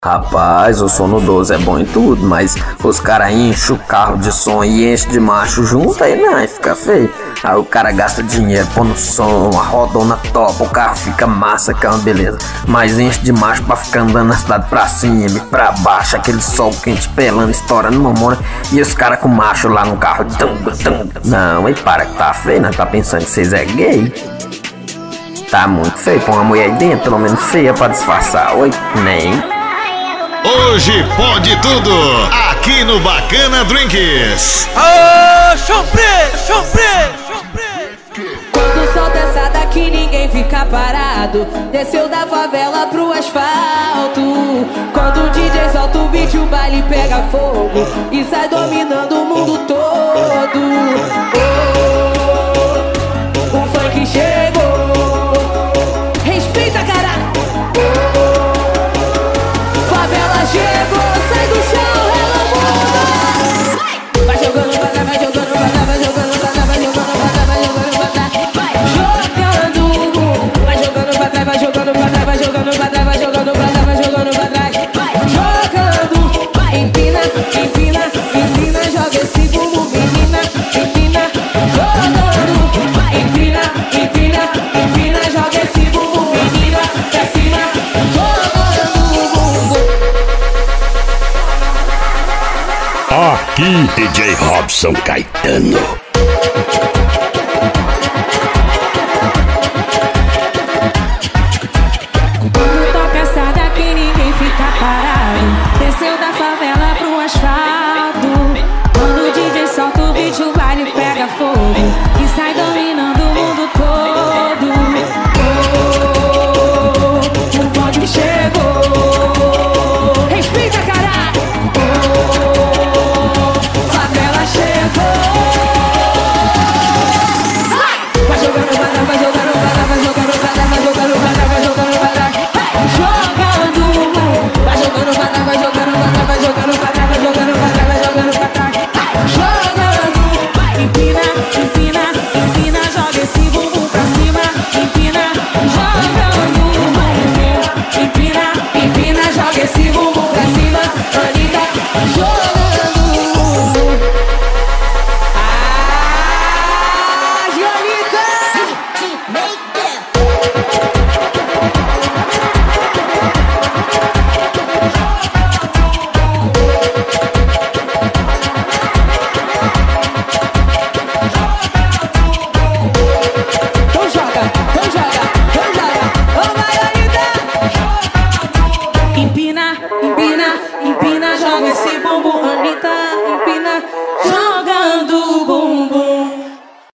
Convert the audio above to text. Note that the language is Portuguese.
Rapaz, o sono 12 é bom em tudo, mas os caras enchem o carro de som e enchem de macho junto, aí não, aí fica feio. Aí o cara gasta dinheiro, põe no som, a rodona topa, o carro fica massa, que é uma beleza. Mas enche de macho pra ficar andando na cidade pra cima e pra baixo, aquele sol quente pelando, estourando mamona. E os caras com macho lá no carro. Não, aí para que tá feio, né? Tá pensando que vocês é gay? Tá muito feio, põe uma mulher aí dentro, pelo menos feia pra disfarçar. Oi, nem. Hoje pode tudo, aqui no Bacana Drinks. Ô, chombre. Quando solta essa daqui ninguém fica parado. Desceu da favela pro asfalto. Quando o DJ solta o beat o baile pega fogo e sai dominando o mundo todo. Oh, o funk chegou. Respeita, cara. Favela chegou, sai do chão, ela muda. Vai jogando pra cá, vai jogando pra cá, vai jogando pra cá, vai jogando pra cá, vai jogando pra cá. Vai jogando pra trás, vai jogando pra trás, vai jogando pra trás, vai jogando pra trás, vai jogando pra trás. Jogando, empina, empina, empina, joga esse bumbum, menina, empina. Jogando, empina, empina, empina, joga esse bumbum, menina, pra cima. Aqui, DJ Robson Caetano. Quando toca essa daqui ninguém fica parado. Desceu da favela pro asfalto. Quando o DJ solta o beat o baile pega fogo e sai dominando o mundo todo. Oh, o funk chegou. Respeita, caralho. Oh, favela chegou. Vai jogando pra trás, vai jogando pra trás, vai jogando pra trás, vai jogando pra trás, vai jogando pra trás. Jogando, vai jogando pra trás, vai jogando pra trás, vai jogando pra trás, vai jogando pra trás, vai jogando pra trás. Jogando, empina, empina, empina, joga esse bumbum pra cima, empina, jogando, empina, empina, empina, joga esse bumbum pra cima, Anitta, jogando. Joanita! Então joga, ô Marianita! Empina, empina, empina, joga esse bumbum, Anitta.